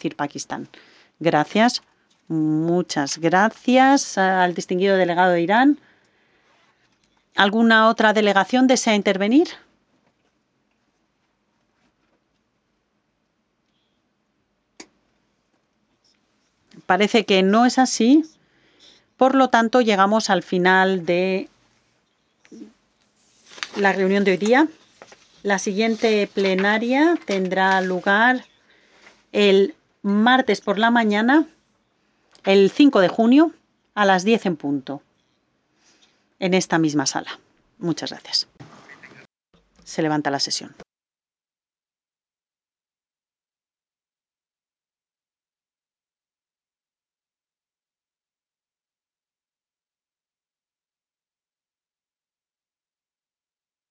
decir Pakistán. Gracias. Muchas gracias al distinguido delegado de Irán. ¿Alguna otra delegación desea intervenir? Parece que no es así. Por lo tanto, llegamos al final de la reunión de hoy día. La siguiente plenaria tendrá lugar el martes por la mañana, el 5 de junio, a las 10 en punto, en esta misma sala. Muchas gracias. Se levanta la sesión.